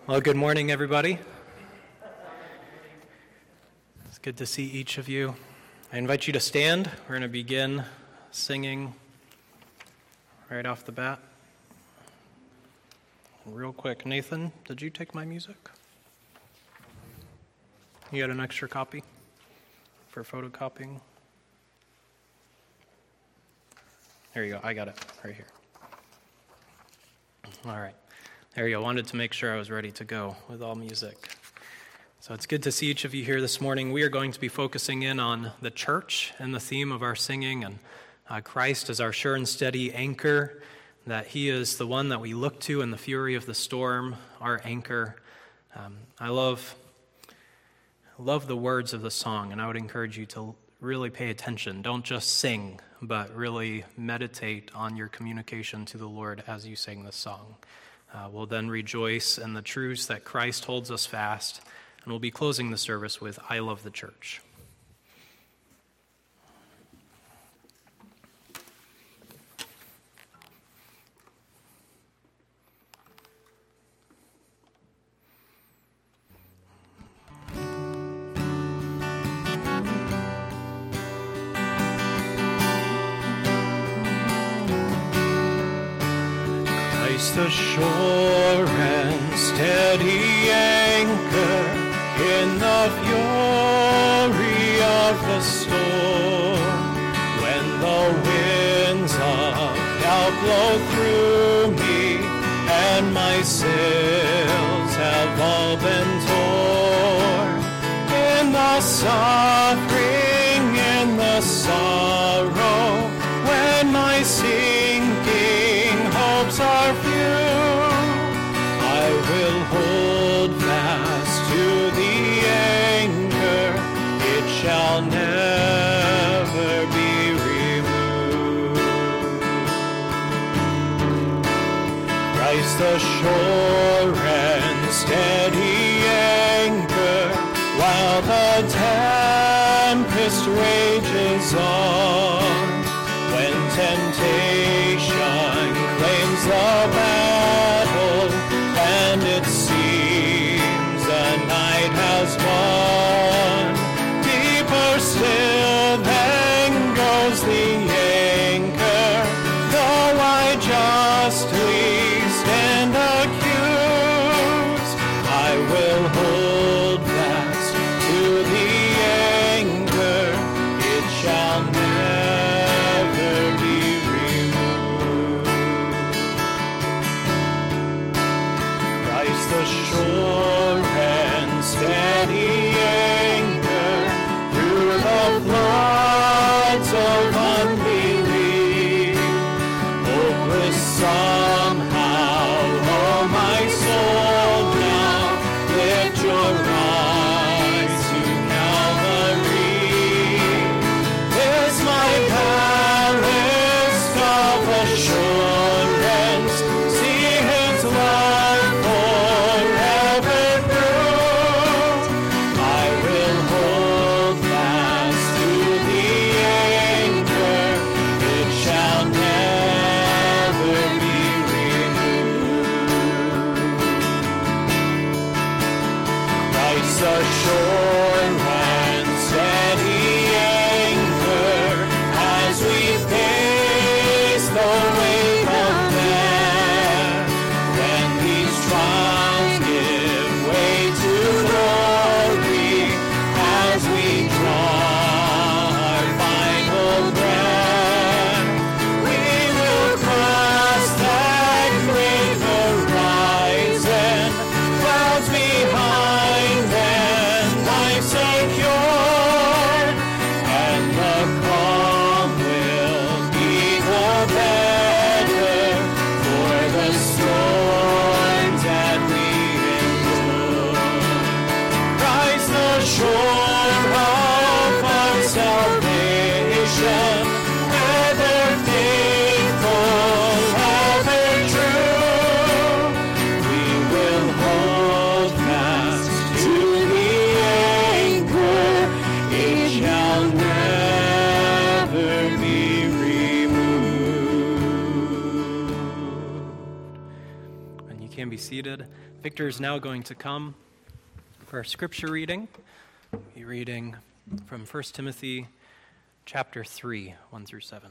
Well, good morning, everybody. It's good to see each of you. I invite you to stand. We're going to begin singing right off the bat. Real quick, Nathan, did you take my music? You got an extra copy for photocopying? There you go. I got it right here. All right. There you go. Wanted to make sure I was ready to go with all music. So it's good to see each of you here this morning. We are going to be focusing in on the church and the theme of our singing, and Christ is our sure and steady anchor, that he is the one that we look to in the fury of the storm, our anchor. I love the words of the song, and I would encourage you to really pay attention. Don't just sing, but really meditate on your communication to the Lord as you sing this song. We'll then rejoice in the truths that Christ holds us fast, and we'll be closing the service with I Love the Church. The sure and steady anchor in the fury of the storm. When the winds of doubt blow through me and my sails have all been torn, in the suffering, in the sorrow, when my sinking hopes are few, I will hold fast to the anchor, it shall never be removed. Christ the sure and steady anchor, while the tempest rages on, when temptation claims the battle, and it seems the night has won. Deeper still then goes the anchor, though I justly stand accused, I will hold fast to the anchor, it shall never be removed. Christ the sure and steady anchor, through the floods of unbelief, hopeless somehow, oh my soul, now lift your eyes to Calvary. Is my ballast of assurance, see his love forever through. I will hold fast to the anchor, it shall never be removed. Christ the sure and steady anchor, as we face the wave of death, when these trials give way to glory, as we draw our final breath, we will cross that great horizon, clouds behind and life secure. seated. Victor is now going to come for our scripture reading. We'll be reading from 1 Timothy chapter 3, 1 through 7.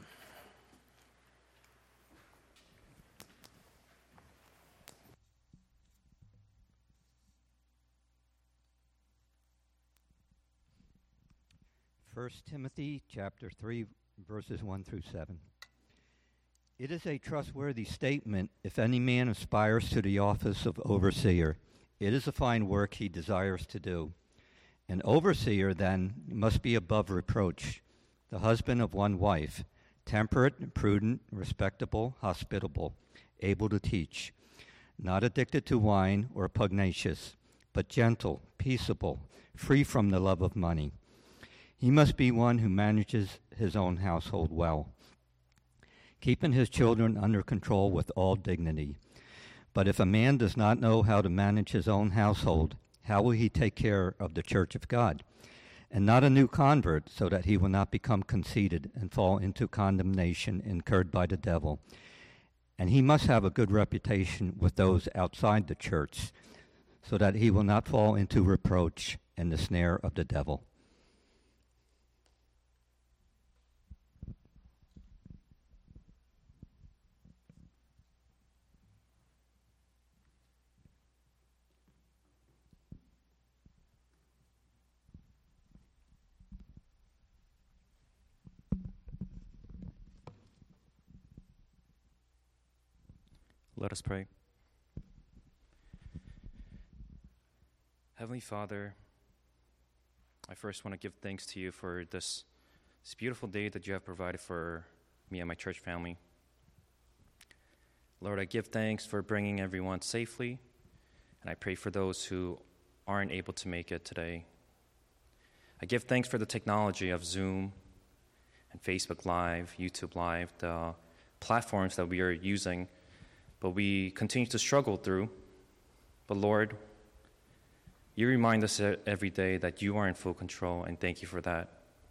First Timothy chapter 3, verses 1 through 7. It is a trustworthy statement if any man aspires to the office of overseer. It is a fine work he desires to do. An overseer, then, must be above reproach, the husband of one wife, temperate, prudent, respectable, hospitable, able to teach, not addicted to wine or pugnacious, but gentle, peaceable, free from the love of money. He must be one who manages his own household well, keeping his children under control with all dignity. But if a man does not know how to manage his own household, how will he take care of the church of God? And not a new convert, so that he will not become conceited and fall into condemnation incurred by the devil. And he must have a good reputation with those outside the church, so that he will not fall into reproach and the snare of the devil. Let us pray. Heavenly Father, I first want to give thanks to you for this beautiful day that you have provided for me and my church family. Lord, I give thanks for bringing everyone safely, and I pray for those who aren't able to make it today. I give thanks for the technology of Zoom and Facebook Live, YouTube Live, the platforms that we are using, but we continue to struggle through. But Lord, you remind us every day that you are in full control, and thank you for that.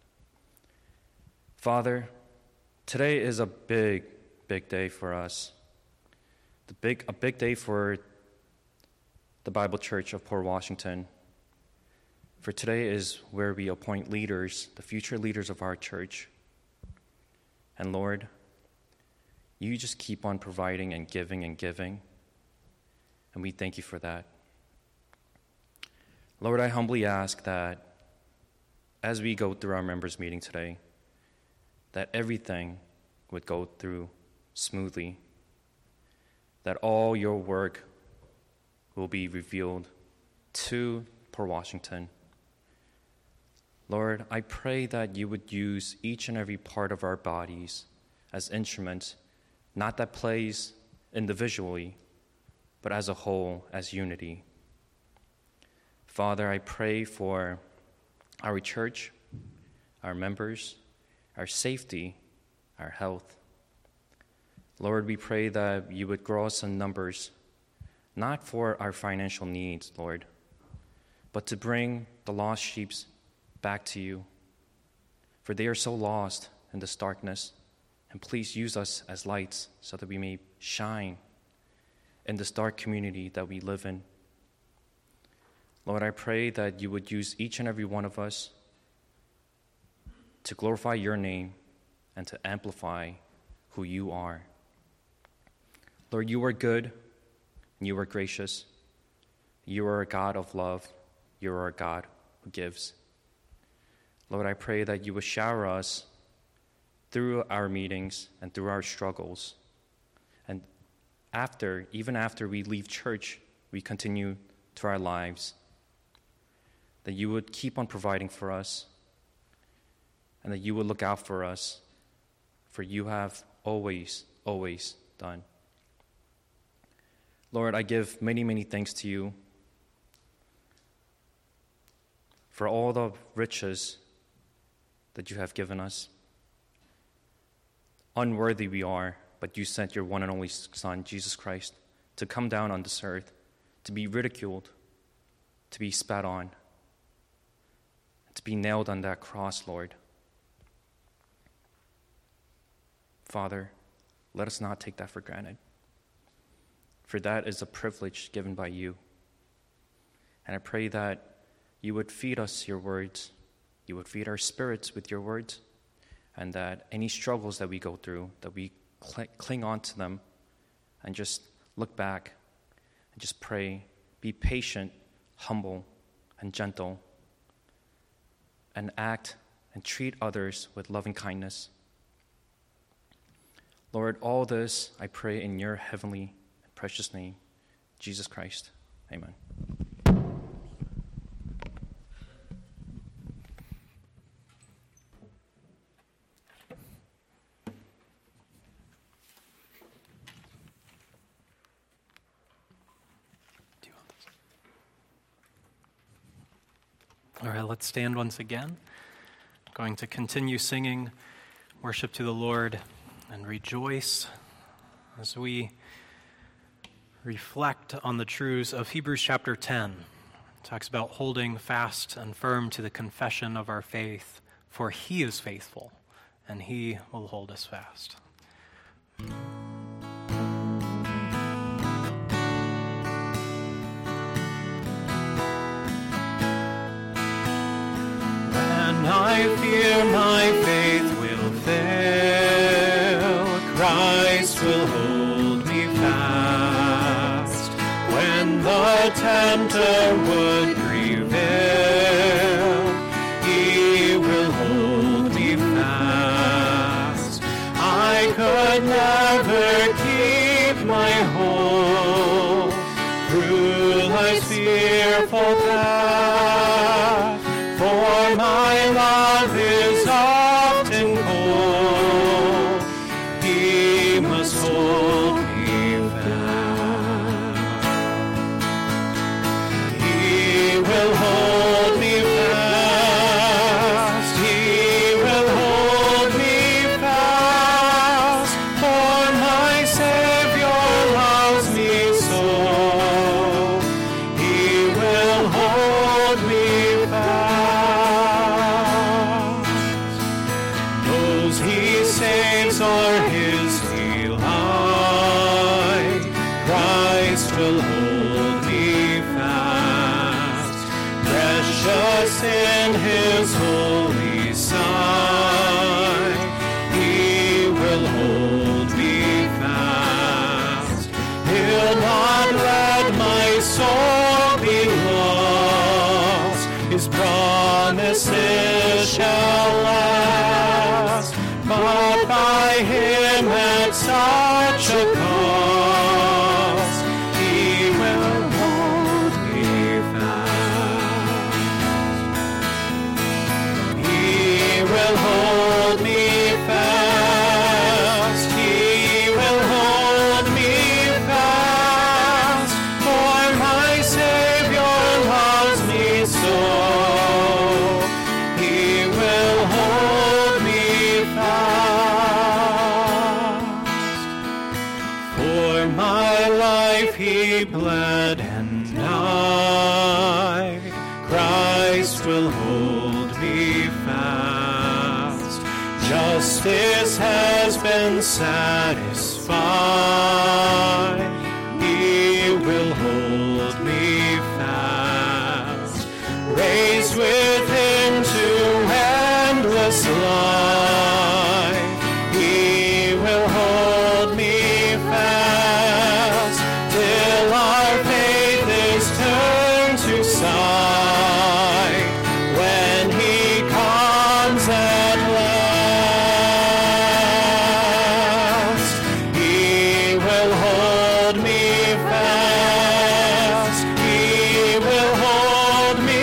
Father, today is a big, big day for us. A big day for the Bible Church of Port Washington. For today is where we appoint leaders, the future leaders of our church. And Lord, you just keep on providing and giving, and we thank you for that. Lord, I humbly ask that as we go through our members' meeting today, that everything would go through smoothly, that all your work will be revealed to Port Washington. Lord, I pray that you would use each and every part of our bodies as instruments, not that plays individually, but as a whole, as unity. Father, I pray for our church, our members, our safety, our health. Lord, we pray that you would grow us in numbers, not for our financial needs, Lord, but to bring the lost sheep back to you, for they are so lost in this darkness. And please use us as lights so that we may shine in this dark community that we live in. Lord, I pray that you would use each and every one of us to glorify your name and to amplify who you are. Lord, you are good, you are gracious, you are a God of love, you are a God who gives. Lord, I pray that you would shower us through our meetings and through our struggles. And even after we leave church, we continue to our lives, that you would keep on providing for us and that you would look out for us, for you have always, always done. Lord, I give many, many thanks to you for all the riches that you have given us. Unworthy we are, but you sent your one and only Son, Jesus Christ, to come down on this earth, to be ridiculed, to be spat on, to be nailed on that cross, Lord. Father, let us not take that for granted. for that is a privilege given by you. And I pray that you would feed us your words, you would feed our spirits with your words, and that any struggles that we go through, that we cling on to them and just look back and just pray, be patient, humble, and gentle, and act and treat others with loving kindness. Lord, all this I pray in your heavenly and precious name, Jesus Christ. Amen. All right, let's stand once again. I'm going to continue singing worship to the Lord and rejoice as we reflect on the truths of Hebrews chapter 10. It talks about holding fast and firm to the confession of our faith, for he is faithful, and he will hold us fast. I fear my faith will fail, Christ will hold me fast. When the tempter would prevail, he will hold me fast. I could never keep my hold through life's fearful path, for my love is often cold. He must hold me fast. He will hold me fast. He will hold me fast. For my Savior loves me so. He will hold me fast. Those he saves are his delight. Christ will hold me fast. Precious in his holy sight, he will hold me fast. He'll not let my soul be lost. His promises shall last, but by him at such a cost, he will hold me fast. He will hold me fast. He will hold me fast. For my Savior loves me so. He will hold me fast. For my life he bled and died. Christ will hold me fast. Justice has been satisfied. He will hold me fast. Raised with him to endless life, he will hold me fast till our faith is turned to sight. When he comes at last, he will hold me fast. He will hold me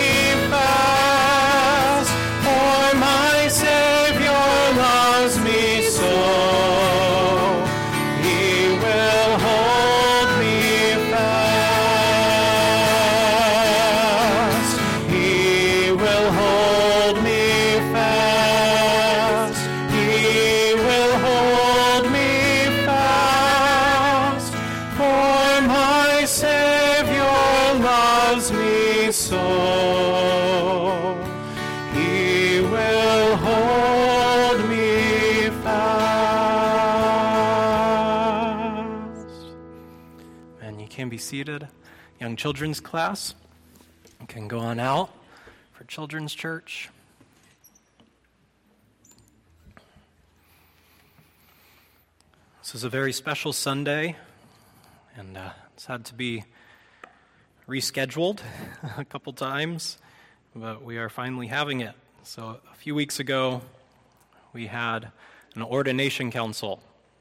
fast. For my Savior loves me so. He will hold me fast. be seated. Young children's class, you can go on out for children's church. This is a very special Sunday, and it's had to be rescheduled a couple times, but we are finally having it. So a few weeks ago, we had an ordination council,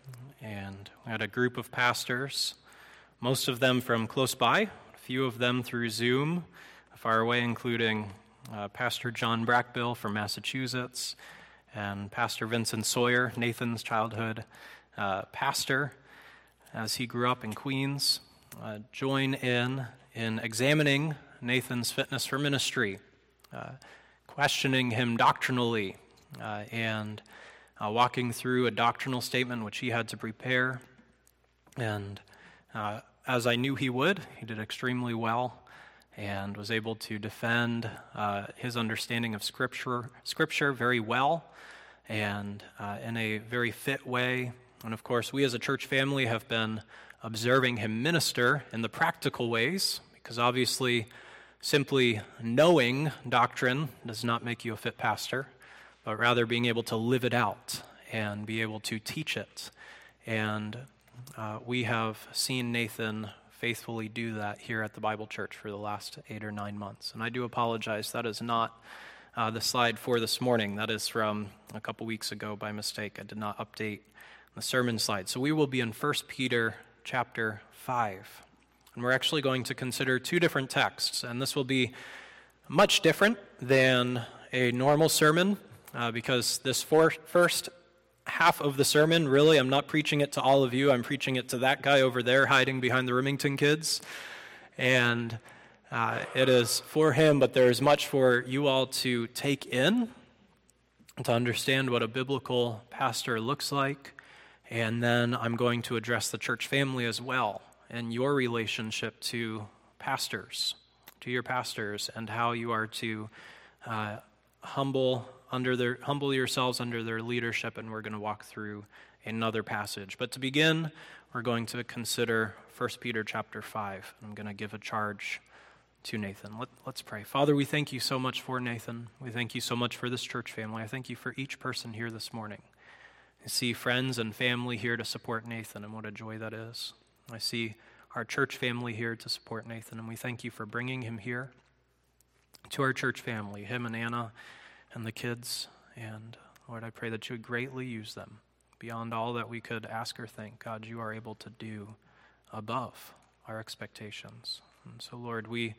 and we had a group of pastors, most of them from close by, a few of them through Zoom, far away, including Pastor John Brackbill from Massachusetts, and Pastor Vincent Sawyer, Nathan's childhood pastor, as he grew up in Queens, join in examining Nathan's fitness for ministry, questioning him doctrinally, and walking through a doctrinal statement which he had to prepare. And as I knew he would, he did extremely well and was able to defend his understanding of Scripture very well and in a very fit way. And of course, we as a church family have been observing him minister in the practical ways, because obviously simply knowing doctrine does not make you a fit pastor, but rather being able to live it out and be able to teach it. And we have seen Nathan faithfully do that here at the Bible Church for the last 8 or 9 months. And I do apologize, that is not the slide for this morning. That is from a couple weeks ago by mistake. I did not update the sermon slide. So we will be in 1 Peter chapter 5. And we're actually going to consider 2 different texts. And this will be much different than a normal sermon because this first half of the sermon, really, I'm not preaching it to all of you. I'm preaching it to that guy over there hiding behind the Remington kids. And it is for him, but there is much for you all to take in, to understand what a biblical pastor looks like. And then I'm going to address the church family as well and your relationship to pastors, to your pastors, and how you are to humble yourselves under their leadership. And we're going to walk through another passage. But to begin, we're going to consider 1 Peter chapter 5. I'm going to give a charge to Nathan. Let's pray. Father, we thank you so much for Nathan. We thank you so much for this church family. I thank you for each person here this morning. I see friends and family here to support Nathan, and what a joy that is. I see our church family here to support Nathan, and we thank you for bringing him here to our church family, him and Anna and the kids. And Lord, I pray that you would greatly use them beyond all that we could ask or think. God, you are able to do above our expectations. And so, Lord, we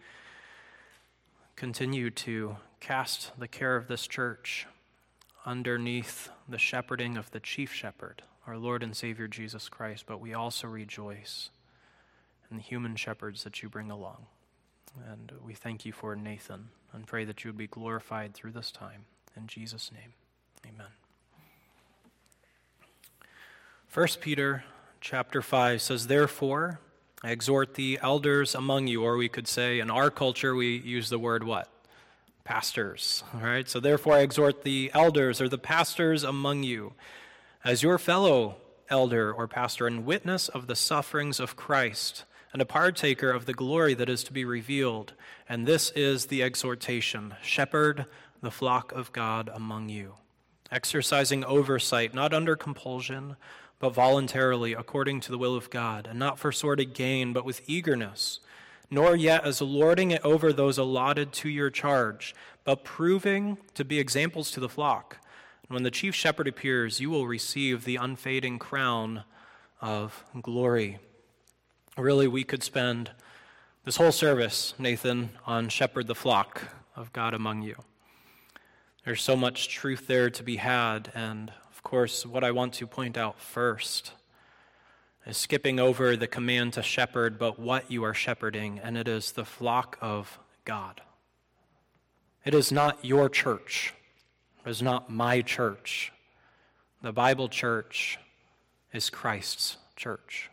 continue to cast the care of this church underneath the shepherding of the chief shepherd, our Lord and Savior Jesus Christ, but we also rejoice in the human shepherds that you bring along. And we thank you for Nathan and pray that you would be glorified through this time. In Jesus' name, amen. 1 Peter chapter 5 says, "Therefore, I exhort the elders among you," or we could say in our culture we use the word what? Pastors. All right, so therefore I exhort the elders or the pastors among you as your fellow elder or pastor and witness of the sufferings of Christ and a partaker of the glory that is to be revealed. And this is the exhortation: shepherd the flock of God among you, exercising oversight, not under compulsion, but voluntarily according to the will of God, and not for sordid gain, but with eagerness, nor yet as lording it over those allotted to your charge, but proving to be examples to the flock. And when the chief shepherd appears, you will receive the unfading crown of glory. Really, we could spend this whole service, Nathan, on shepherd the flock of God among you. There's so much truth there to be had, and of course, what I want to point out first is skipping over the command to shepherd, but what you are shepherding, and it is the flock of God. It is not your church. It is not my church. The Bible church is Christ's church.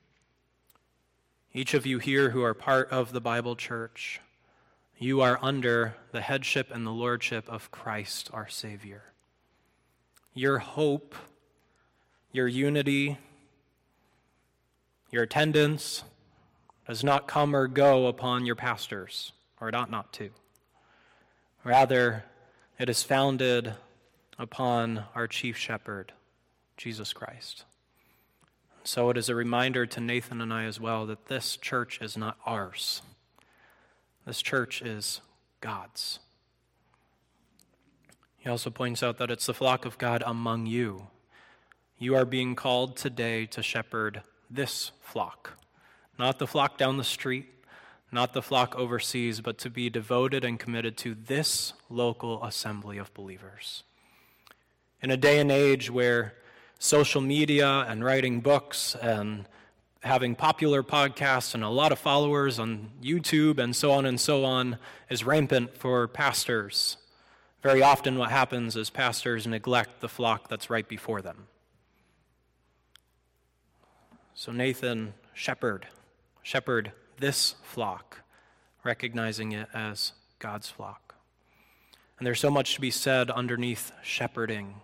Each of you here who are part of the Bible church, you are under the headship and the lordship of Christ, our Savior. Your hope, your unity, your attendance, does not come or go upon your pastors, or it ought not to. Rather, it is founded upon our chief shepherd, Jesus Christ. So it is a reminder to Nathan and I as well that this church is not ours. This church is God's. He also points out that it's the flock of God among you. You are being called today to shepherd this flock, not the flock down the street, not the flock overseas, but to be devoted and committed to this local assembly of believers. In a day and age where social media and writing books and having popular podcasts and a lot of followers on YouTube and so on is rampant for pastors, very often what happens is pastors neglect the flock that's right before them. So Nathan, shepherd this flock, recognizing it as God's flock. And there's so much to be said underneath shepherding.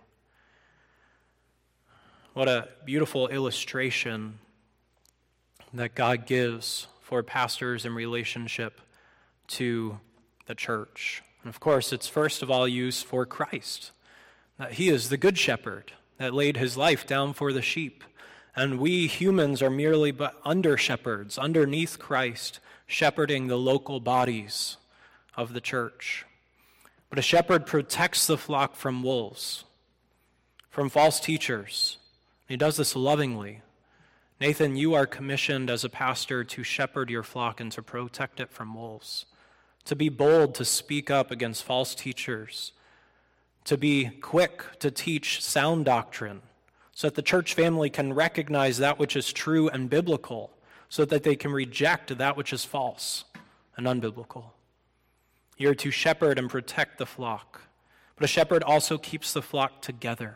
What a beautiful illustration that God gives for pastors in relationship to the church. And of course, it's first of all used for Christ, that he is the good shepherd that laid his life down for the sheep. And we humans are merely but under shepherds, underneath Christ, shepherding the local bodies of the church. But a shepherd protects the flock from wolves, from false teachers. He does this lovingly. Nathan, you are commissioned as a pastor to shepherd your flock and to protect it from wolves, to be bold to speak up against false teachers, to be quick to teach sound doctrine, so that the church family can recognize that which is true and biblical, so that they can reject that which is false and unbiblical. You're to shepherd and protect the flock, but a shepherd also keeps the flock together.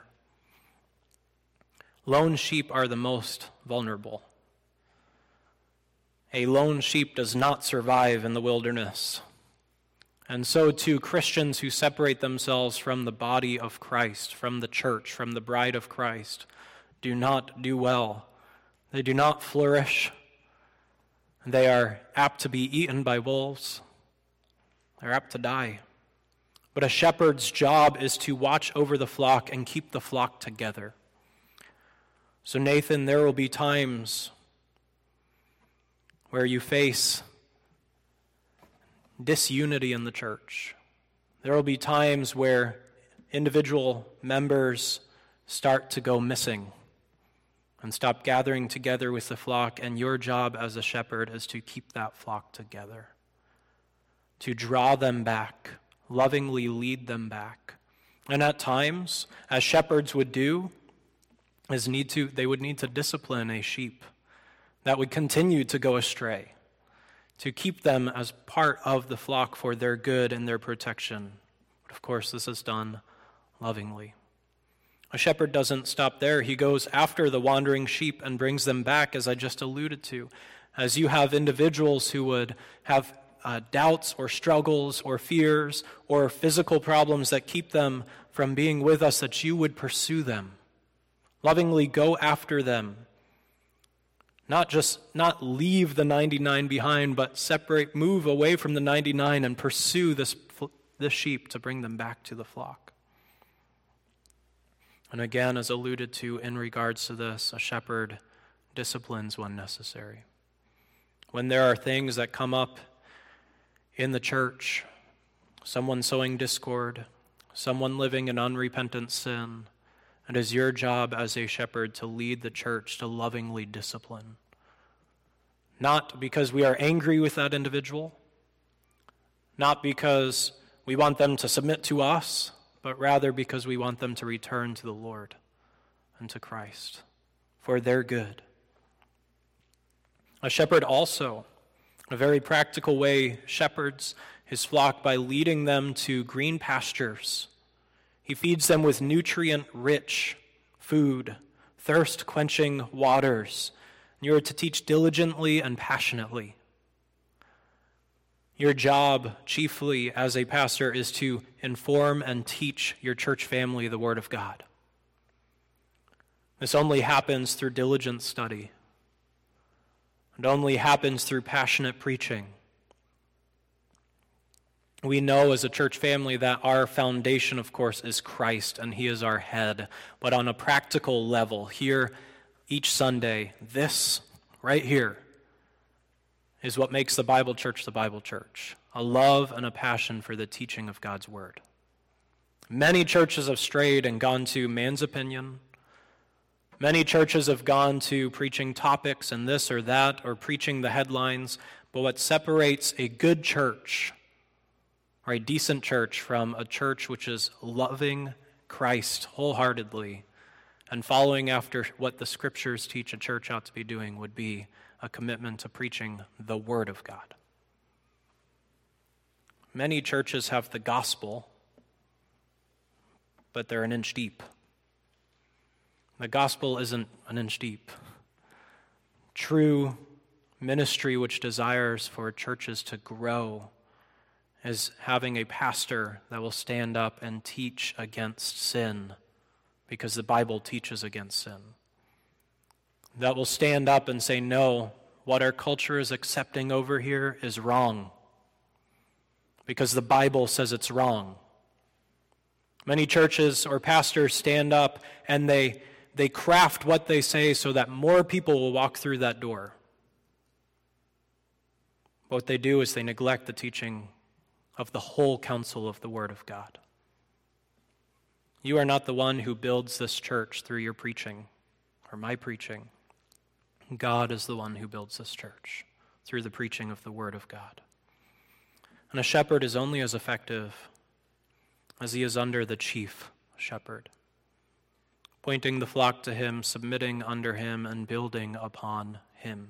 Lone sheep are the most vulnerable. A lone sheep does not survive in the wilderness. And so too, Christians who separate themselves from the body of Christ, from the church, from the bride of Christ, do not do well. They do not flourish. They are apt to be eaten by wolves. They're apt to die. But a shepherd's job is to watch over the flock and keep the flock together. So Nathan, there will be times where you face disunity in the church. There will be times where individual members start to go missing and stop gathering together with the flock, and your job as a shepherd is to keep that flock together, to draw them back, lovingly lead them back. And at times, as shepherds would do, they would need to discipline a sheep that would continue to go astray, to keep them as part of the flock for their good and their protection. But of course, this is done lovingly. A shepherd doesn't stop there. He goes after the wandering sheep and brings them back, as I just alluded to. As you have individuals who would have doubts or struggles or fears or physical problems that keep them from being with us, that you would pursue them. Lovingly go after them. Not leave the 99 behind, but move away from the 99 and pursue this sheep to bring them back to the flock. And again, as alluded to in regards to this, a shepherd disciplines when necessary. When there are things that come up in the church, someone sowing discord, someone living in unrepentant sin, it is your job as a shepherd to lead the church to lovingly discipline. Not because we are angry with that individual, not because we want them to submit to us, but rather because we want them to return to the Lord and to Christ for their good. A shepherd also, in a very practical way, shepherds his flock by leading them to green pastures. He feeds them with nutrient-rich food, thirst-quenching waters. You are to teach diligently and passionately. Your job, chiefly as a pastor, is to inform and teach your church family the Word of God. This only happens through diligent study. It only happens through passionate preaching. We know as a church family that our foundation, of course, is Christ, and He is our head. But on a practical level, here, each Sunday, this right here is what makes the Bible Church, a love and a passion for the teaching of God's Word. Many churches have strayed and gone to man's opinion. Many churches have gone to preaching topics and this or that, or preaching the headlines. But what separates a good church, or a decent church, from a church which is loving Christ wholeheartedly and following after what the Scriptures teach a church ought to be doing, would be a commitment to preaching the Word of God. Many churches have the gospel, but they're an inch deep. The gospel isn't an inch deep. True ministry which desires for churches to grow is having a pastor that will stand up and teach against sin, because the Bible teaches against sin. That will stand up and say, no, what our culture is accepting over here is wrong, because the Bible says it's wrong. Many churches or pastors stand up and they craft what they say so that more people will walk through that door. But what they do is they neglect the teaching of the whole counsel of the Word of God. You are not the one who builds this church through your preaching or my preaching. God is the one who builds this church through the preaching of the Word of God. And a shepherd is only as effective as he is under the chief shepherd, pointing the flock to him, submitting under him, and building upon him.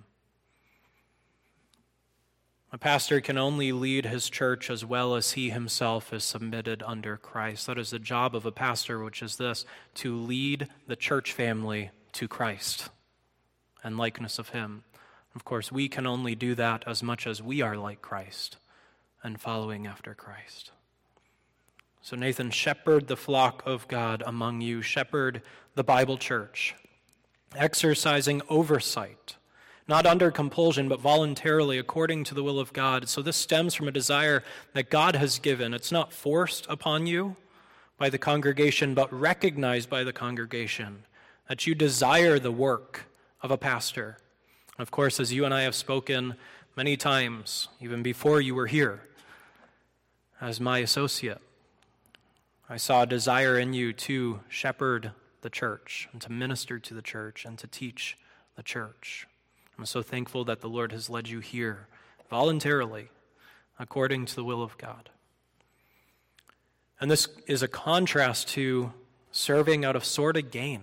A pastor can only lead his church as well as he himself is submitted under Christ. That is the job of a pastor, which is this: to lead the church family to Christ and likeness of him. Of course, we can only do that as much as we are like Christ and following after Christ. So Nathan, shepherd the flock of God among you, shepherd the Bible church, exercising oversight, not under compulsion, but voluntarily according to the will of God. So this stems from a desire that God has given. It's not forced upon you by the congregation, but recognized by the congregation, that you desire the work of a pastor. Of course, as you and I have spoken many times, even before you were here, as my associate, I saw a desire in you to shepherd the church and to minister to the church and to teach the church. I'm so thankful that the Lord has led you here voluntarily according to the will of God. And this is a contrast to serving out of sordid gain,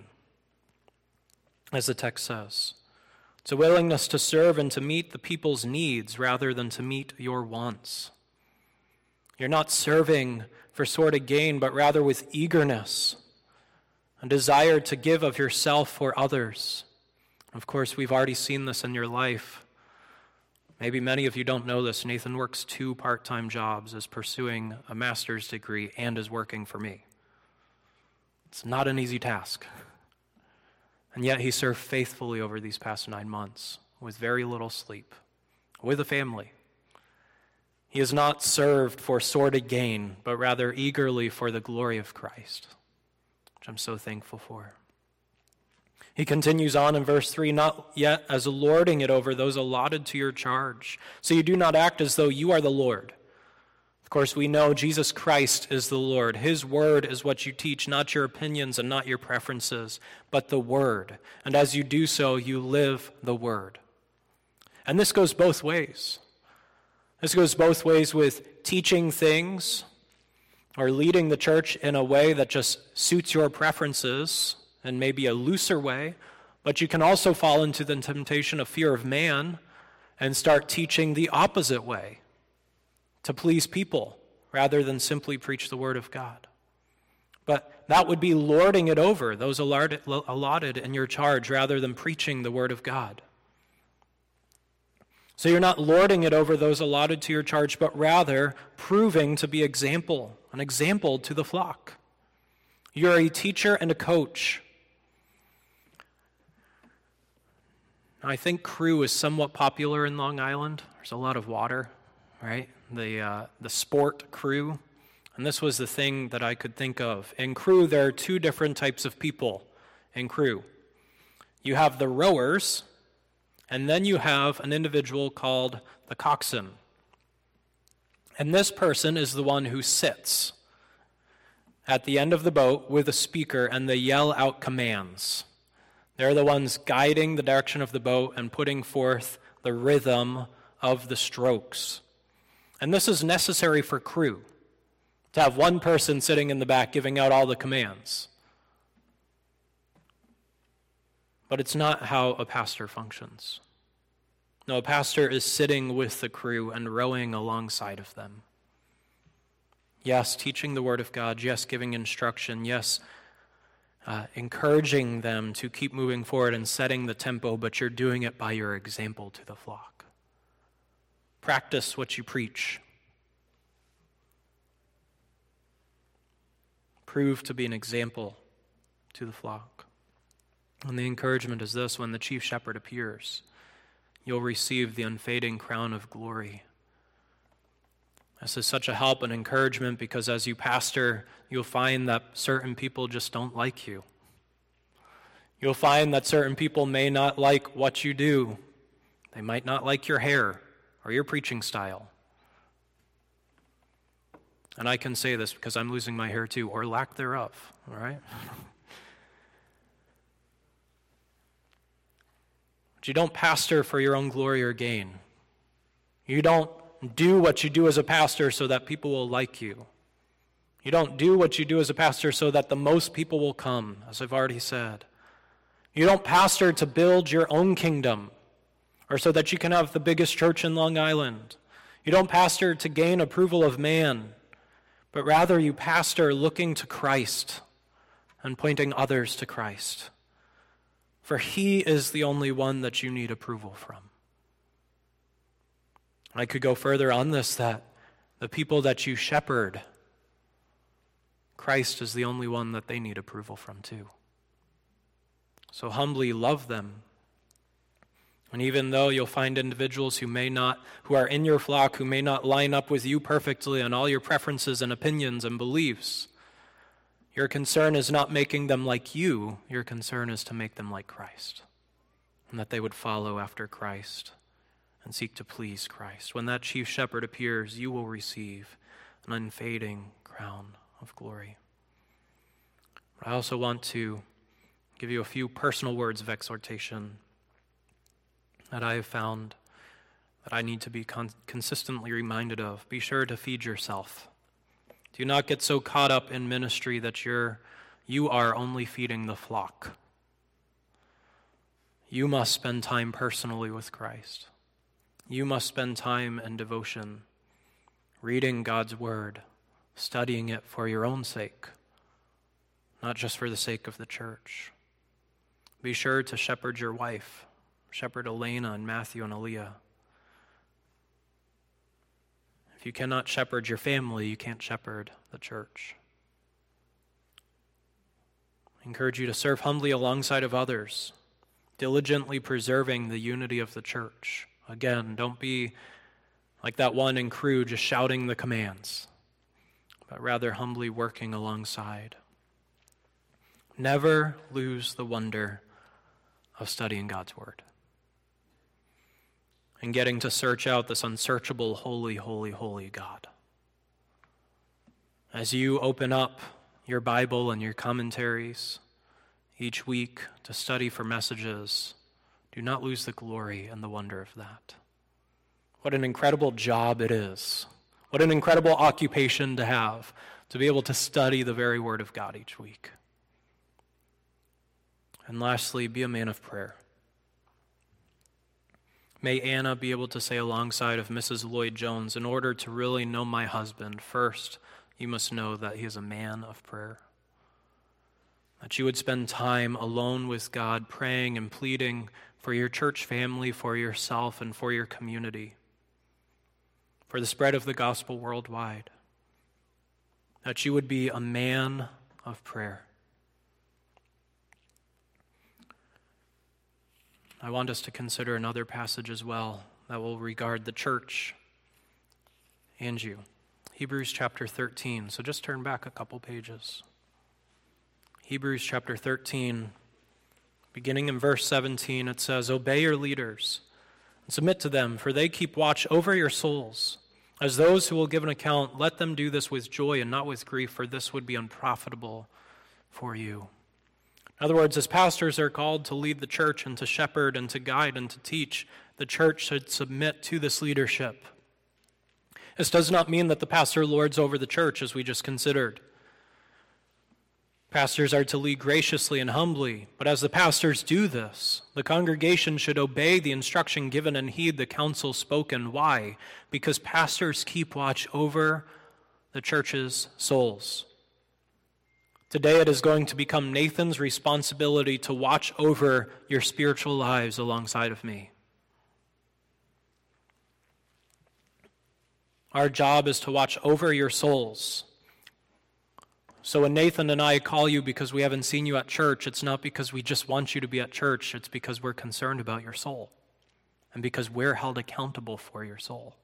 as the text says. It's a willingness to serve and to meet the people's needs rather than to meet your wants. You're not serving for sordid gain, but rather with eagerness, a desire to give of yourself for others. Of course, we've already seen this in your life. Maybe many of you don't know this. Nathan works 2 part-time jobs, is pursuing a master's degree, and is working for me. It's not an easy task. And yet he served faithfully over these past 9 months with very little sleep, with a family. He has not served for sordid gain, but rather eagerly for the glory of Christ, which I'm so thankful for. He continues on in verse 3, not yet as lording it over those allotted to your charge, so you do not act as though you are the Lord. Of course, we know Jesus Christ is the Lord. His word is what you teach, not your opinions and not your preferences, but the word. And as you do so, you live the word. And this goes both ways. This goes both ways with teaching things or leading the church in a way that just suits your preferences and maybe a looser way, but you can also fall into the temptation of fear of man and start teaching the opposite way to please people rather than simply preach the word of God. But that would be lording it over those allotted in your charge rather than preaching the word of God. So you're not lording it over those allotted to your charge, but rather proving to be an example to the flock. You're a teacher and a coach. Now, I think crew is somewhat popular in Long Island. There's a lot of water, right? The sport crew. And this was the thing that I could think of. In crew, there are two different types of people in crew. You have the rowers, and then you have an individual called the coxswain. And this person is the one who sits at the end of the boat with a speaker, and they yell out commands. They're the ones guiding the direction of the boat and putting forth the rhythm of the strokes. And this is necessary for crew, to have one person sitting in the back giving out all the commands. But it's not how a pastor functions. No, a pastor is sitting with the crew and rowing alongside of them. Yes, teaching the Word of God. Yes, giving instruction. Yes, encouraging them to keep moving forward and setting the tempo, but you're doing it by your example to the flock. Practice what you preach. Prove to be an example to the flock. And the encouragement is this: when the chief shepherd appears, you'll receive the unfading crown of glory. This is such a help and encouragement because as you pastor, you'll find that certain people just don't like you. You'll find that certain people may not like what you do. They might not like your hair or your preaching style. And I can say this because I'm losing my hair too, or lack thereof, all right? But you don't pastor for your own glory or gain. You don't do what you do as a pastor so that people will like you. You don't do what you do as a pastor so that the most people will come, as I've already said. You don't pastor to build your own kingdom or so that you can have the biggest church in Long Island. You don't pastor to gain approval of man, but rather you pastor looking to Christ and pointing others to Christ. For he is the only one that you need approval from. I could go further on this, that the people that you shepherd, Christ is the only one that they need approval from too. So humbly love them. And even though you'll find individuals who are in your flock, who may not line up with you perfectly on all your preferences and opinions and beliefs, your concern is not making them like you. Your concern is to make them like Christ, and that they would follow after Christ and seek to please Christ. When that chief shepherd appears, you will receive an unfading crown of glory. But I also want to give you a few personal words of exhortation that I have found that I need to be consistently reminded of. Be sure to feed yourself. Do not get so caught up in ministry that you are only feeding the flock. You must spend time personally with Christ. You must spend time in devotion, reading God's word, studying it for your own sake, not just for the sake of the church. Be sure to shepherd your wife, shepherd Elena and Matthew and Aaliyah. If you cannot shepherd your family, you can't shepherd the church. I encourage you to serve humbly alongside of others, diligently preserving the unity of the church. Again, don't be like that one in crew just shouting the commands, but rather humbly working alongside. Never lose the wonder of studying God's word and getting to search out this unsearchable, holy, holy, holy God. As you open up your Bible and your commentaries each week to study for messages, do not lose the glory and the wonder of that. What an incredible job it is. What an incredible occupation to have, to be able to study the very Word of God each week. And lastly, be a man of prayer. May Anna be able to say alongside of Mrs. Lloyd-Jones, in order to really know my husband, first, you must know that he is a man of prayer. That you would spend time alone with God, praying and pleading for your church family, for yourself, and for your community, for the spread of the gospel worldwide. That you would be a man of prayer. I want us to consider another passage as well that will regard the church and you. Hebrews chapter 13. So just turn back a couple pages. Hebrews chapter 13, beginning in verse 17, it says, "Obey your leaders and submit to them, for they keep watch over your souls. As those who will give an account, let them do this with joy and not with grief, for this would be unprofitable for you." In other words, as pastors are called to lead the church and to shepherd and to guide and to teach, the church should submit to this leadership. This does not mean that the pastor lords over the church, as we just considered. Pastors are to lead graciously and humbly, but as the pastors do this, the congregation should obey the instruction given and heed the counsel spoken. Why? Because pastors keep watch over the church's souls. Today it is going to become Nathan's responsibility to watch over your spiritual lives alongside of me. Our job is to watch over your souls. So when Nathan and I call you because we haven't seen you at church, it's not because we just want you to be at church. It's because we're concerned about your soul and because we're held accountable for your soul.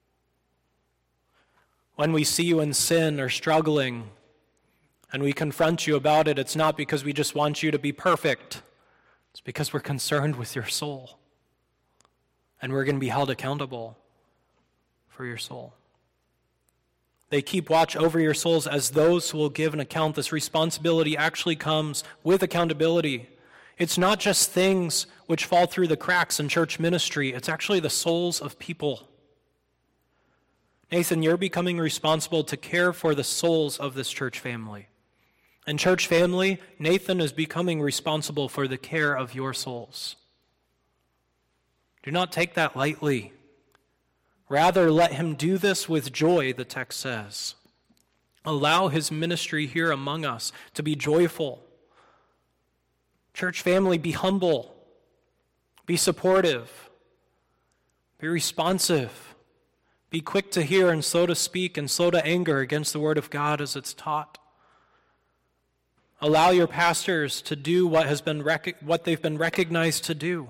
When we see you in sin or struggling and we confront you about it, it's not because we just want you to be perfect. It's because we're concerned with your soul and we're going to be held accountable for your soul. They keep watch over your souls as those who will give an account. This responsibility actually comes with accountability. It's not just things which fall through the cracks in church ministry. It's actually the souls of people. Nathan, you're becoming responsible to care for the souls of this church family. And church family, Nathan is becoming responsible for the care of your souls. Do not take that lightly. Rather, let him do this with joy, the text says. Allow his ministry here among us to be joyful. Church family, be humble. Be supportive. Be responsive. Be quick to hear and slow to speak and slow to anger against the word of God as it's taught. Allow your pastors to do what they've been recognized to do.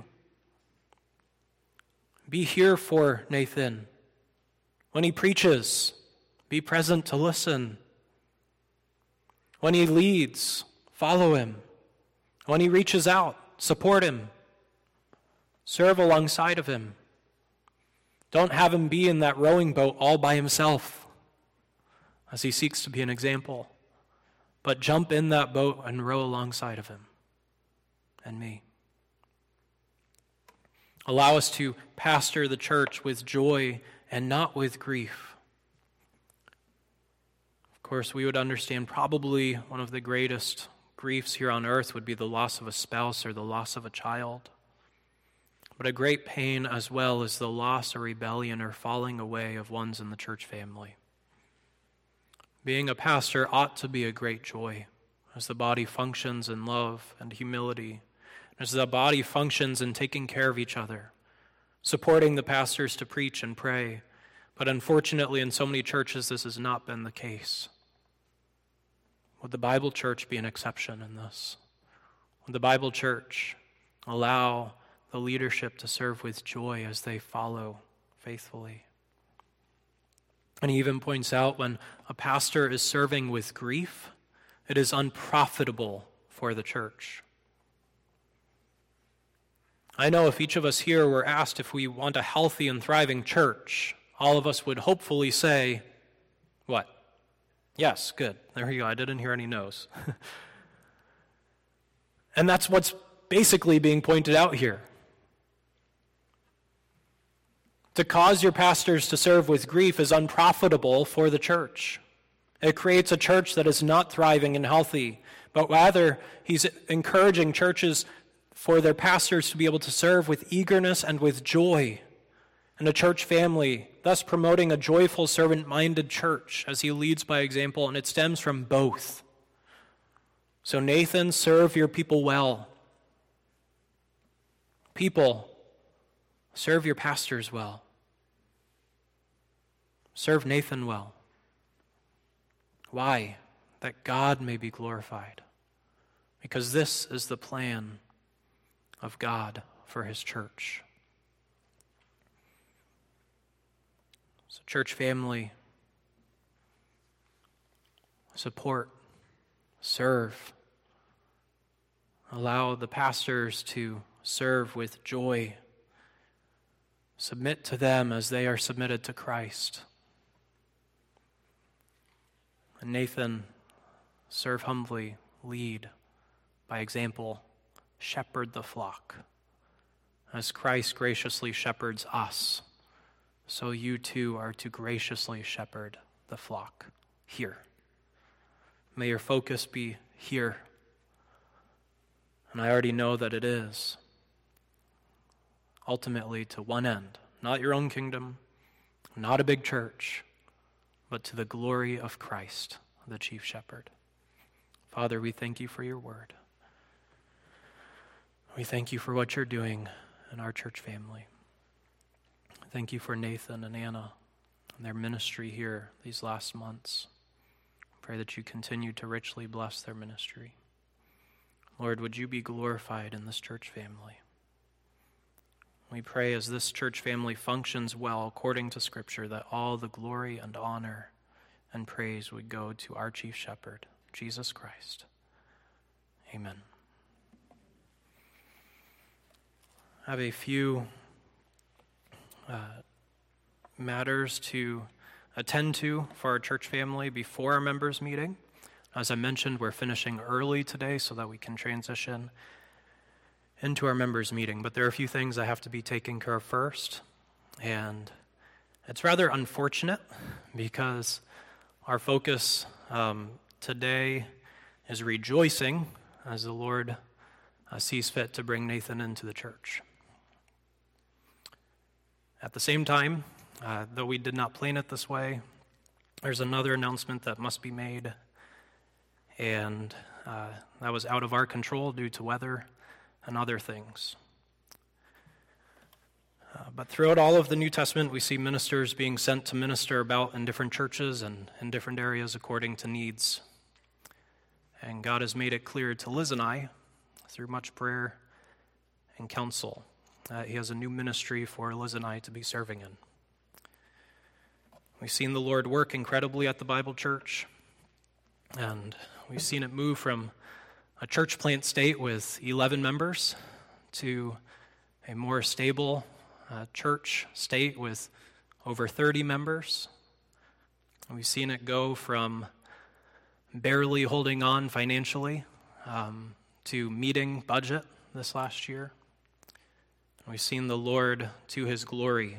Be here for Nathan. When he preaches, be present to listen. When he leads, follow him. When he reaches out, support him. Serve alongside of him. Don't have him be in that rowing boat all by himself as he seeks to be an example, but jump in that boat and row alongside of him and me. Allow us to pastor the church with joy and not with grief. Of course, we would understand probably one of the greatest griefs here on earth would be the loss of a spouse or the loss of a child. But a great pain as well is the loss or rebellion or falling away of ones in the church family. Being a pastor ought to be a great joy as the body functions in love and humility, as the body functions in taking care of each other, supporting the pastors to preach and pray. But unfortunately, in so many churches, this has not been the case. Would the Bible church be an exception in this? Would the Bible church allow the leadership to serve with joy as they follow faithfully? And he even points out when a pastor is serving with grief, it is unprofitable for the church. I know if each of us here were asked if we want a healthy and thriving church, all of us would hopefully say, what? Yes, good. There you go. I didn't hear any no's. And that's what's basically being pointed out here. To cause your pastors to serve with grief is unprofitable for the church. It creates a church that is not thriving and healthy, but rather he's encouraging churches for their pastors to be able to serve with eagerness and with joy in a church family, thus promoting a joyful, servant-minded church as he leads by example, and it stems from both. So Nathan, serve your people well. People, serve your pastors well. Serve Nathan well. Why? That God may be glorified. Because this is the plan of God for his church. So, church family, support, serve. Allow the pastors to serve with joy. Submit to them as they are submitted to Christ. And Nathan, serve humbly, lead by example, shepherd the flock. As Christ graciously shepherds us, so you too are to graciously shepherd the flock here. May your focus be here. And I already know that it is. Ultimately to one end, not your own kingdom, not a big church, but to the glory of Christ, the chief shepherd. Father, we thank you for your word. We thank you for what you're doing in our church family. Thank you for Nathan and Anna and their ministry here these last months. Pray that you continue to richly bless their ministry. Lord, would you be glorified in this church family? We pray as this church family functions well according to Scripture that all the glory and honor and praise would go to our chief shepherd, Jesus Christ. Amen. I have a few matters to attend to for our church family before our members' meeting. As I mentioned, we're finishing early today so that we can transition into our members' meeting. But there are a few things I have to be taken care of first. And it's rather unfortunate because our focus today is rejoicing as the Lord sees fit to bring Nathan into the church. At the same time, though we did not plan it this way, there's another announcement that must be made. And that was out of our control due to weather and other things. But throughout all of the New Testament, we see ministers being sent to minister about in different churches and in different areas according to needs. And God has made it clear to Liz and I, through much prayer and counsel, that He has a new ministry for Liz and I to be serving in. We've seen the Lord work incredibly at the Bible Church, and we've seen it move from a church plant state with 11 members to a more stable church state with over 30 members. And we've seen it go from barely holding on financially to meeting budget this last year. And we've seen the Lord, to His glory,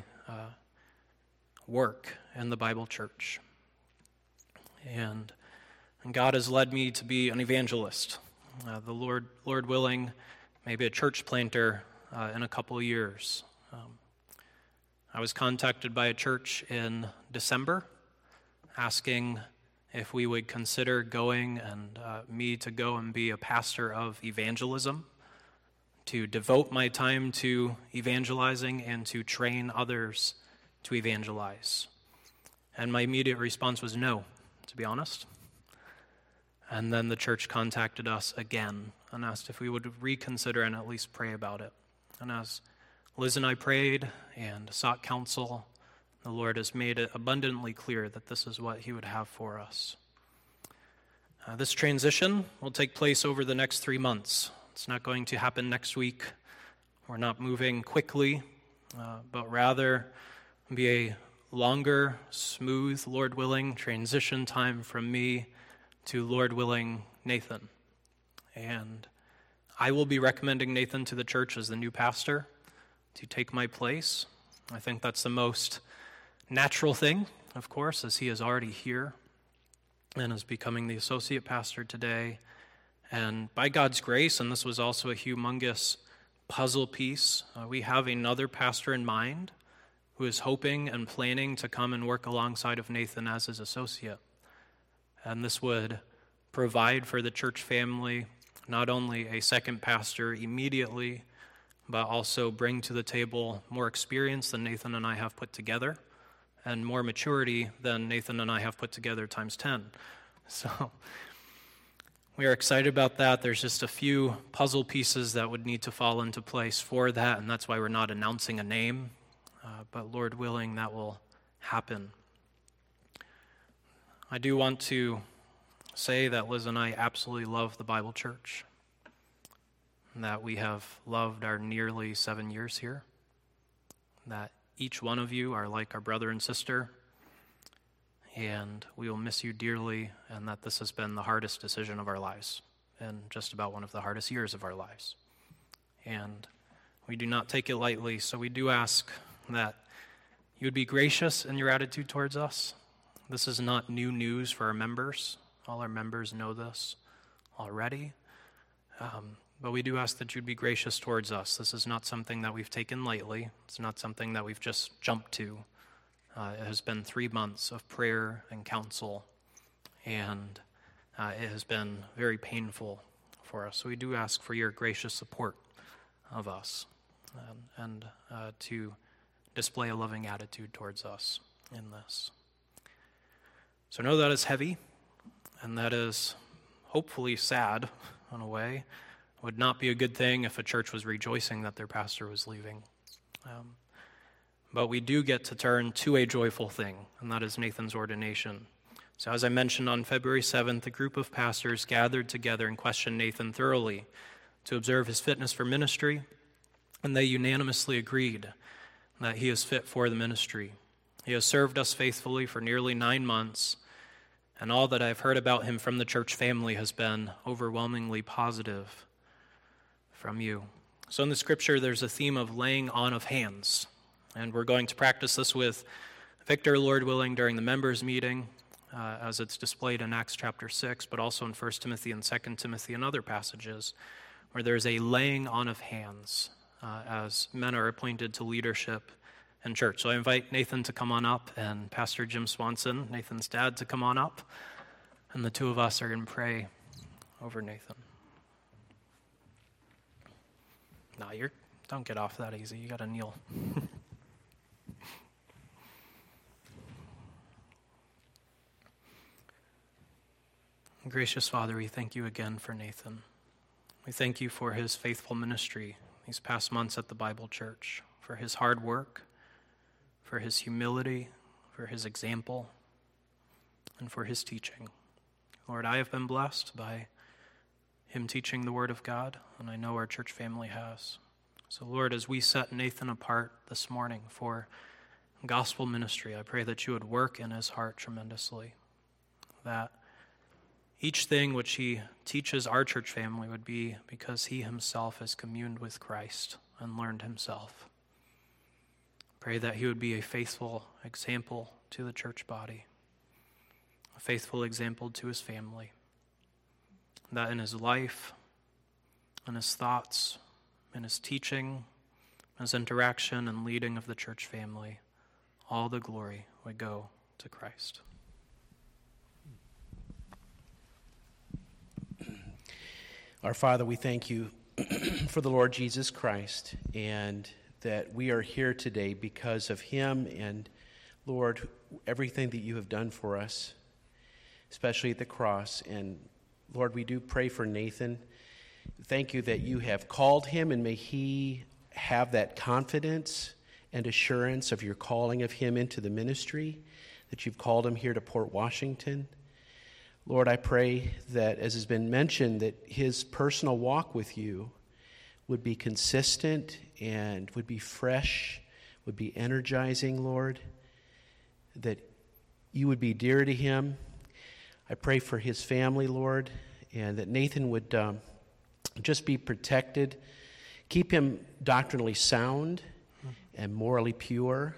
work in the Bible Church. And God has led me to be an evangelist. The Lord willing, maybe a church planter in a couple of years. I was contacted by a church in December asking if we would consider going and me to go and be a pastor of evangelism, to devote my time to evangelizing and to train others to evangelize. And my immediate response was no, to be honest. And then the church contacted us again and asked if we would reconsider and at least pray about it. And as Liz and I prayed and sought counsel, the Lord has made it abundantly clear that this is what He would have for us. This transition will take place over the next 3 months. It's not going to happen next week. We're not moving quickly, but rather be a longer, smooth, Lord willing, transition time from me to, Lord willing, Nathan. And I will be recommending Nathan to the church as the new pastor to take my place. I think that's the most natural thing, of course, as he is already here and is becoming the associate pastor today. And by God's grace, and this was also a humongous puzzle piece, we have another pastor in mind who is hoping and planning to come and work alongside of Nathan as his associate. And this would provide for the church family not only a second pastor immediately, but also bring to the table more experience than Nathan and I have put together, and more maturity than Nathan and I have put together times 10. So we are excited about that. There's just a few puzzle pieces that would need to fall into place for that, and that's why we're not announcing a name. But Lord willing, that will happen. I do want to say that Liz and I absolutely love the Bible Church, and that we have loved our nearly 7 years here, that each one of you are like our brother and sister, and we will miss you dearly, and that this has been the hardest decision of our lives, and just about one of the hardest years of our lives. And we do not take it lightly, so we do ask that you would be gracious in your attitude towards us. This is not new news for our members. All our members know this already. But we do ask that you'd be gracious towards us. This is not something that we've taken lightly. It's not something that we've just jumped to. It has been 3 months of prayer and counsel, and it has been very painful for us. So we do ask for your gracious support of us and to display a loving attitude towards us in this. So know that is heavy, and that is hopefully sad in a way. It would not be a good thing if a church was rejoicing that their pastor was leaving. But we do get to turn to a joyful thing, and that is Nathan's ordination. So as I mentioned, on February 7th, a group of pastors gathered together and questioned Nathan thoroughly to observe his fitness for ministry, and they unanimously agreed that he is fit for the ministry. He has served us faithfully for nearly 9 months, and all that I've heard about him from the church family has been overwhelmingly positive from you. So in the scripture, there's a theme of laying on of hands. And we're going to practice this with Victor, Lord willing, during the members' meeting, as it's displayed in Acts chapter 6, but also in 1 Timothy and 2 Timothy and other passages, where there's a laying on of hands as men are appointed to leadership in church. So I invite Nathan to come on up, and Pastor Jim Swanson, Nathan's dad, to come on up, and the two of us are going to pray over Nathan. No, don't get off that easy. You got to kneel. Gracious Father, we thank you again for Nathan. We thank you for his faithful ministry these past months at the Bible Church, for his hard work, for his humility, for his example, and for his teaching. Lord, I have been blessed by him teaching the Word of God, and I know our church family has. So, Lord, as we set Nathan apart this morning for gospel ministry, I pray that you would work in his heart tremendously, that each thing which he teaches our church family would be because he himself has communed with Christ and learned himself. Pray that he would be a faithful example to the church body, a faithful example to his family, that in his life, in his thoughts, in his teaching, his interaction and leading of the church family, all the glory would go to Christ. Our Father, we thank you for the Lord Jesus Christ, and that we are here today because of him and, Lord, everything that you have done for us, especially at the cross. And, Lord, we do pray for Nathan. Thank you that you have called him, and may he have that confidence and assurance of your calling of him into the ministry, that you've called him here to Port Washington. Lord, I pray that, as has been mentioned, that his personal walk with you would be consistent and would be fresh, would be energizing, Lord, that you would be dear to him. I pray for his family, Lord, and that Nathan would just be protected. Keep him doctrinally sound and morally pure.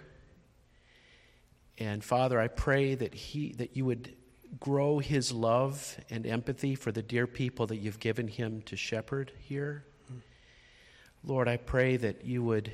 And Father, I pray that you would grow his love and empathy for the dear people that you've given him to shepherd here. Lord, I pray that you would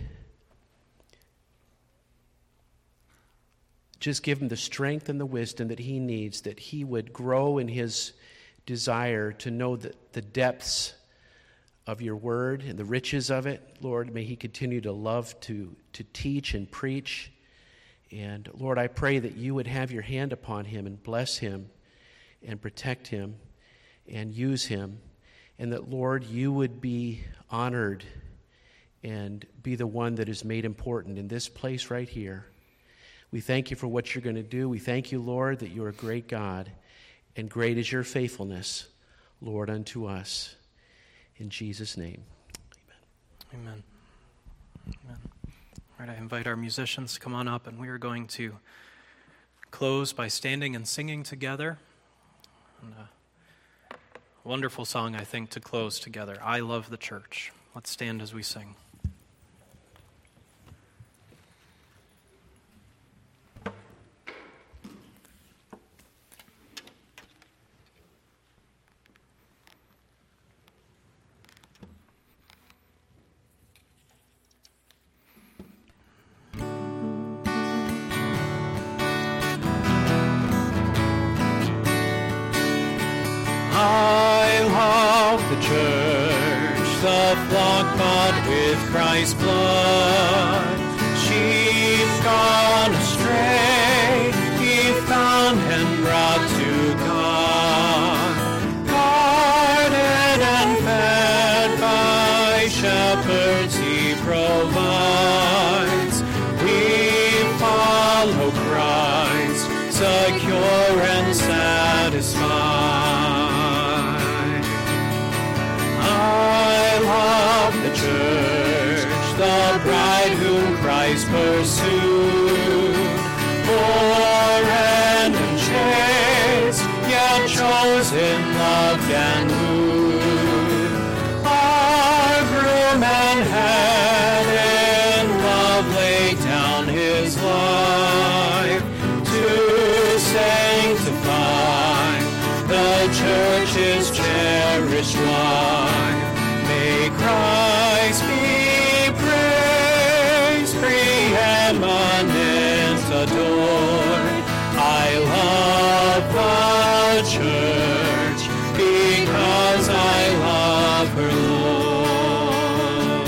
just give him the strength and the wisdom that he needs, that he would grow in his desire to know the depths of your word and the riches of it. Lord, may he continue to love to teach and preach. And Lord, I pray that you would have your hand upon him and bless him and protect him. and use him, and that, Lord, you would be honored and be the one that is made important in this place right here. We thank you for what you're going to do. We thank you, Lord, that you are a great God, and great is your faithfulness, Lord, unto us. In Jesus' name, amen. Amen. Amen. All right, I invite our musicians to come on up, and we are going to close by standing and singing together. And a wonderful song, I think, to close together. I Love the Church. Let's stand as we sing. Flock bought with Christ's blood, sheep gone astray, he found and brought to God, guarded and fed by shepherds he provides. We follow Christ, secure and satisfied. The church, the bride whom Christ pursued, foreign and chaste, yet chosen, loved and wooed. Our groom and head in love laid down his life to sanctify the church's cherished wife. May Christ be praised, preeminent, adored. I love the church because I love her, Lord.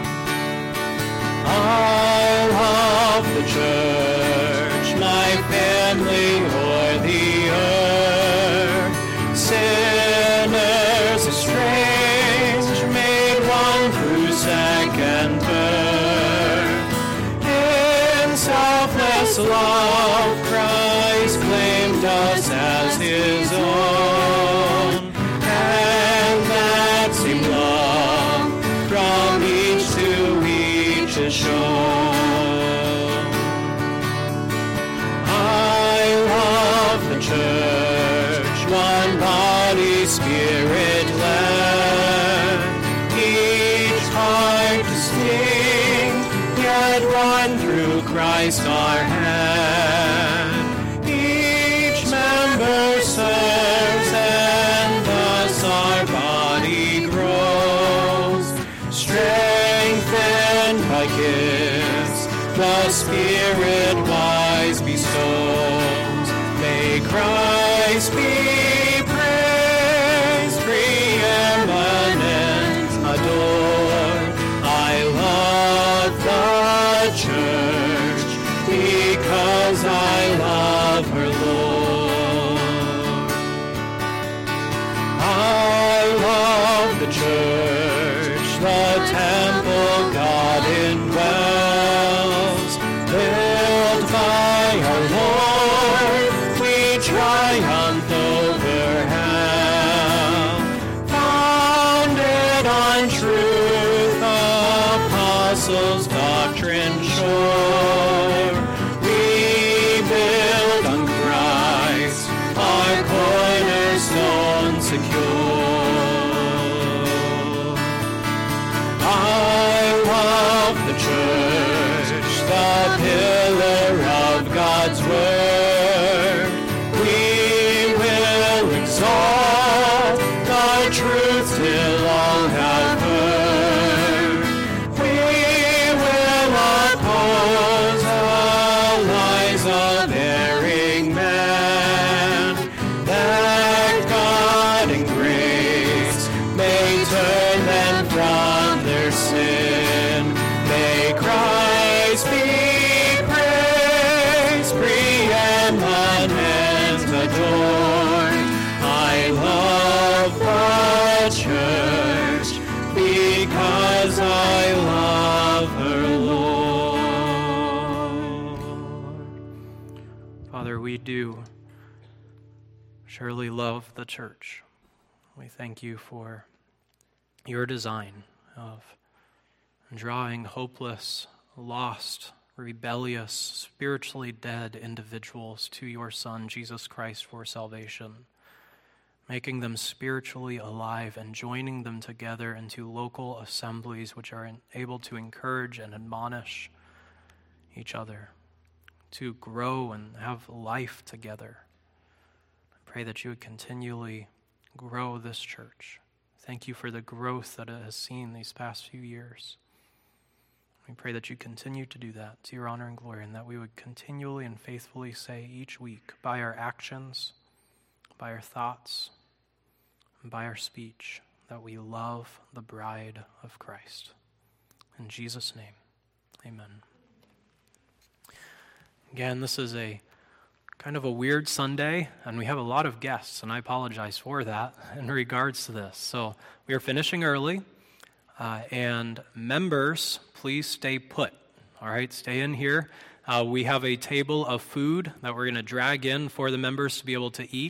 I love the church, my family o'er the earth. Sinners estranged, second birth. In selfless love, Christ claimed us as his own, and that same love from each to each is shown. I love the church, one body, Spirit-led, heart distinct, yet one through Christ our head. Each member serves, and thus our body grows, strengthened by gifts the Spirit wise bestows. May Christ be praised, preeminent, adored. I love the church because I love her, Lord. I love the church, the temple God indwells, built by our Lord, we triumph over hell, founded on truth, apostles' doctrine sure. We build on Christ, our cornerstone secure. I love the church, the pillar of God's word. We will exalt the truth till all have heard. We will oppose the lies of erring men, that God in grace do surely love the church. We thank you for your design of drawing hopeless, lost, rebellious, spiritually dead individuals to your Son, Jesus Christ, for salvation, making them spiritually alive and joining them together into local assemblies which are able to encourage and admonish each other, to grow and have life together. I pray that you would continually grow this church. Thank you for the growth that it has seen these past few years. We pray that you continue to do that to your honor and glory, and that we would continually and faithfully say each week, by our actions, by our thoughts, and by our speech, that we love the bride of Christ. In Jesus' name, amen. Again, this is a kind of a weird Sunday, and we have a lot of guests, and I apologize for that in regards to this. So we are finishing early, and members, please stay put. All right, stay in here. We have a table of food that we're going to drag in for the members to be able to eat.